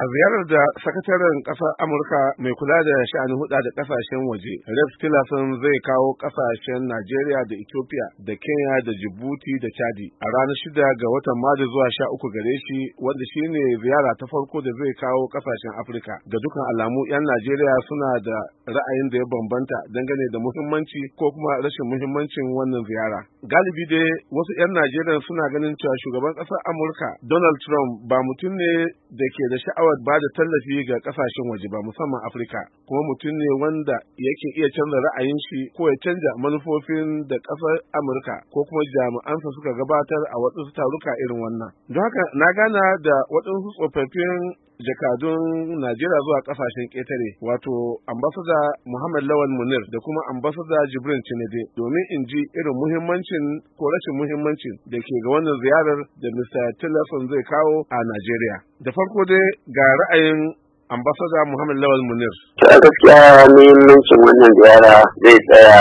ziyarar da sakataren ƙasar Amurka mai kula da sha'anin huɗa da ƙasashen waje, Rex Tillerson zai kawo ƙasashen Najeriya da Ethiopia da Kenya da Djibouti da Chadi a ranar 6 ga watan Maris zuwa 13 gare shi, wanda shine ziyara ta farko da zai kawo ƙasashen Afirka. Ga dukkan alamu 'yan Najeriya suna da ra'ayin da ya bambanta dangane da muhimmanci ko kuma rashin muhimmancin wannan ziyara. Galibi dai wasu 'yan Najeriya suna ganin cewa shugaban ƙasar Amurka Donald Trump ba mutum ne da ke da sha'awar ba da tallafi ga kasashen waje ba, musamman Afirka, kuma mutum ne wanda yake iya canza ra'ayin shi ko ya canja manufofin da ƙasar Amurka ko kuma jami'ansa suka gabatar a waɗansu taruka irin wannan. Don haka na gana da waɗansu tsofaffin jakadun Najeriya zuwa kasashen ƙetare, wato ambasada Muhammad Lawal Munir da kuma ambasada Jibrin Chinede, domin in ji irin muhimmancin ko rashin muhimmancin da ke ga wannan ziyarar da Mr. Tillerson zai kawo a Najeriya. Da farko dai ga ra'ayin ambasada Muhammad Lawal Munir. A gaskiya muhimmancin wannan ziyara zai tsaya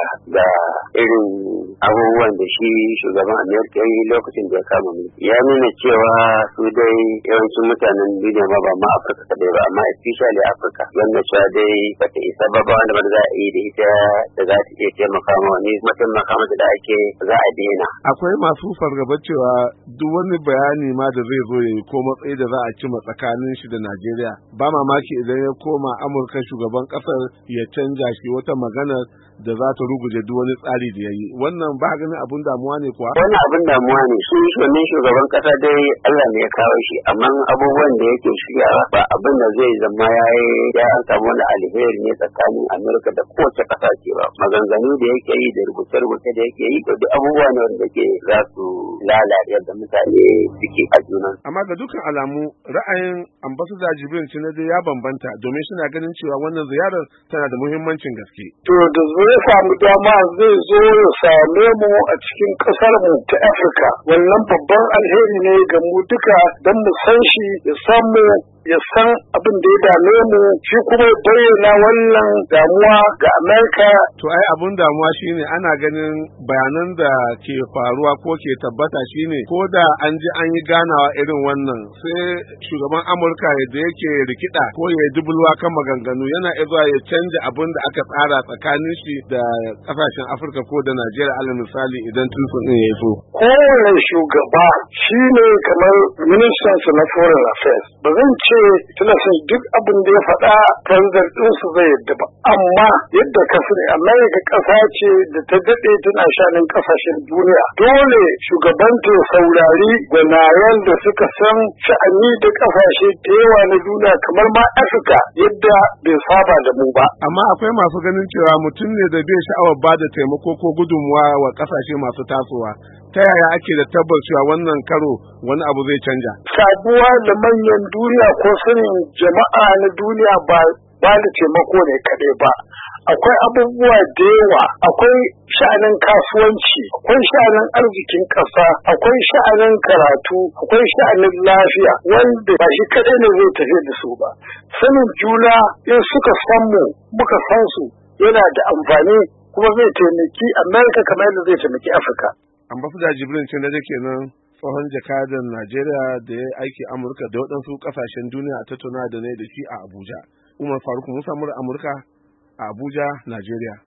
da irin abubuwan da shi shugaban Amerika ya yi lokacin da ya kama mu. Ya nuna cewa su dai yawancin mutanen duniya ba ma Afirka kadai ba, amma especially Afirka, wanda cewa dai bata isa ba wanda ba za a yi da ita da za ta iya taimaka ma wani, kuma taimaka mata da ake za a daina. Akwai masu fargabar cewa duk wani bayani ma da zai zo ya yi ko matsayi da za a cima tsakanin shi da Najeriya, ba mamaki idan ya koma Amurka shugaban kasar ya canja shi wata magana da za ta ruguje duk wani tsari da ya yi. Wannan ba ganin abun damuwa ne kuwa? Wannan abun damuwa ne. Wannan shugaban kasa dai Allah ne ya kawo shi, amma abubuwan da yake shiryawa ba abin da zai zama ya an samu wani alheri ne tsakanin Amurka da kowace kasa ce ba. Maganganu da yake yi da rubuce-rubuce da yake yi da duk abubuwa ne wanda ke za su lalata yadda mutane suke a junan. Amma ga dukkan alamu ra'ayin ambassador Jibrin Chinede ya bambanta, domin suna ganin cewa wannan ziyarar tana da muhimmancin gaske. To da zai samu dama zai zo ya same mu a cikin kasar mu ta Afirka. Wannan babban alheri ne ga mu duka, don mu san shi, ya san mu, ya san abin da ya dame mu, shi kuma bayyana wannan damuwa ga Amerika. To ai abun damuwa shine ana ganin bayanan da ke faruwa ko ke tabbata shine ko da an ji an yi ganawa irin wannan, sai shugaban Amurka da yake rikida ko ya dubulwa kan maganganu yana zuwa ya canja abin da aka tsara tsakanin shi da kasashen Afirka ko da Najeriya, alal misali idan Tillerson din ya so. Kowane shugaba shine kamar ministan na foreign affairs. Ba zan ce Tillerson duk abin da ya faɗa president ɗinsu zai yadda ba, amma yadda ka sani Amerika ƙasa ce da ta daɗe tana shanin ƙasashen duniya. Dole shugabanta ya saurari gwanayen da suka san sha'ani da ƙasashe da yawa na duniya kamar ma Afirka yadda bai saba da mu ba. Amma akwai masu ganin cewa mutum ne da bai sha'awar ba da taimako ko gudunmuwa wa ƙasashe masu tasowa. Ta yaya ake da tabbas cewa wannan karo wani abu zai canja? Sabuwa da manyan duniya ko sanin jama'a na duniya ba da taimako ne kaɗai ba. Akwai abubuwa da yawa, akwai sha'anin kasuwanci, akwai sha'anin arzikin ƙasa, akwai sha'anin karatu, akwai sha'anin lafiya, wanda ba shi kaɗai ne zai tafi da su ba. Sanin juna in suka san mu, muka san su, yana da amfani kuma zai taimaki Amerika kamar yadda zai taimaki Afirka. Ambassador Jibrin Chinede kenan, tsohon jakadan Najeriya da ya aiki Amurka da waɗansu ƙasashen duniya a tattauna da ne da shi a Abuja. Umar Faruk Musa, Amurka a Abuja, Najeriya.